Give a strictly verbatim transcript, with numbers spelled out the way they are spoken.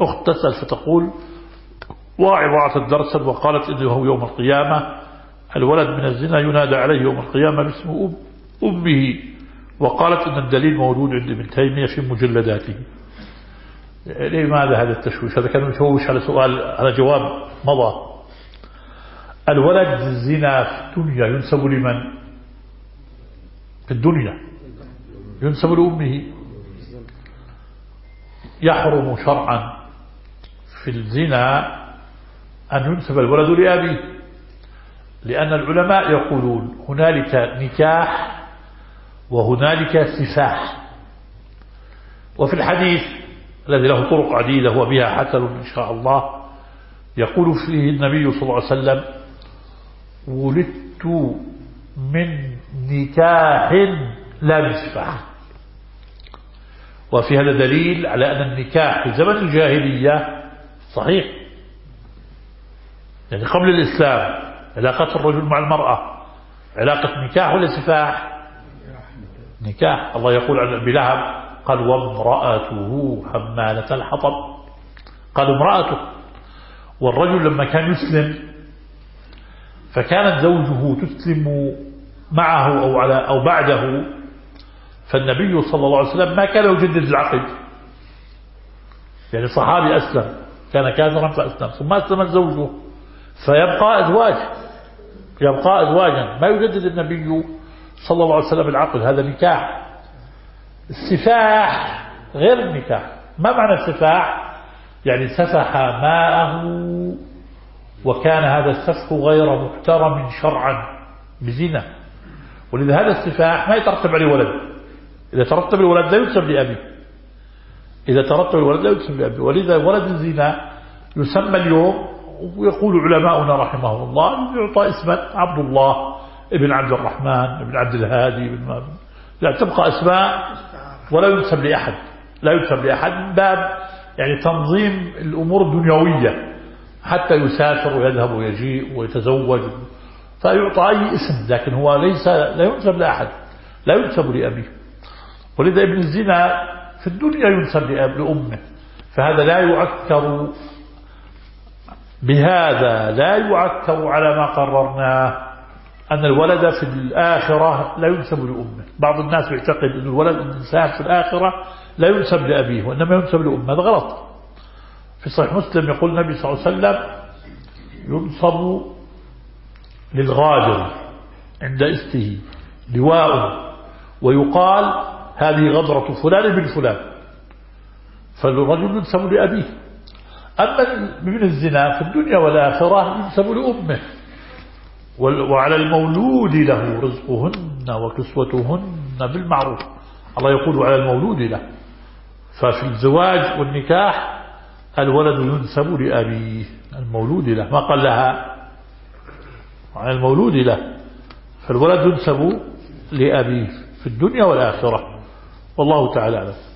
أخت تسأل فتقول واعظة درسا وقالت إنه يوم القيامة الولد من الزنا ينادى عليه يوم القيامة باسم أم أمه، وقالت إن الدليل موجود عند ابن تيمية في مجلداته. لماذا هذا التشويش؟ هذا كان يشوش على سؤال على جواب مضى. الولد الزنا في الدنيا ينسب لمن؟ في الدنيا ينسب لأمه. يحرم شرعا في الزنا أن ينسب الولد لأبيه، لأن العلماء يقولون هنالك نكاح وهنالك سفاح. وفي الحديث الذي له طرق عديدة وبها حسن إن شاء الله يقول فيه النبي صلى الله عليه وسلم ولدت من نكاح لا نسفح. وفي هذا دليل على أن النكاح في زمن الجاهلية صحيح، يعني قبل الإسلام علاقة الرجل مع المرأة علاقة نكاح ولا سفاح؟ نكاح. الله يقول عن أبي لهب قال وامرأته حمالة الحطب، قال امرأته. والرجل لما كان يسلم فكانت زوجه تسلم معه أو على أو بعده، فالنبي صلى الله عليه وسلم ما كان يجدد العقد. يعني صحابي أسلم كان كافرا فأسلم ثم أسلم زوجه فيبقى أزواج، يبقى أزواجا ما يجدد النبي صلى الله عليه وسلم العقد. هذا نكاح. السفاح غير النكاح. ما معنى السفاح؟ يعني سفح ماءه وكان هذا السفح غير محترم شرعا بزنا، ولذا هذا السفاح ما يترتب عليه ولد. إذا ترتب الولد لا ينسب لأبيه، إذا ترتب الولد لا ينسب لأبيه. ولذا ولد الزنا يسمى اليوم، ويقول علماؤنا رحمه الله يعطى اسما عبد الله ابن عبد الرحمن ابن عبد الهادي ابن ما لا تبقى أسماء ولا ينسب لأحد، لا ينسب لأحد من باب يعني تنظيم الأمور الدنيوية حتى يسافر ويذهب ويجيء ويتزوج فيعطى أي اسم، لكن هو ليس لا ينسب لأحد، لا ينسب لأبيه. ولذا ابن الزنا في الدنيا ينسب لأمه، فهذا لا يعكر، بهذا لا يعكر على ما قررناه أن الولد في الآخرة لا ينسب لأمه. بعض الناس يعتقد أن الولد الإنسان في الآخرة لا ينسب لأبيه وإنما ينسب لأمه. هذا غلط. في صحيح مسلم يقول النبي صلى الله عليه وسلم ينصب للغادر عند استه لواء ويقال هذه غدرة فلان بن فلان، فالرجل ينسب لأبيه. أما من الزنا في الدنيا والآخرة ينسب لأمه. وعلى المولود له رزقهن وكسوتهن بالمعروف. الله يقول على المولود له. ففي الزواج والنكاح الولد ينسب لأبيه، المولود له، ما قال لها على المولود له، فالولد ينسب لأبيه في الدنيا والآخرة. والله تعالى أعلم.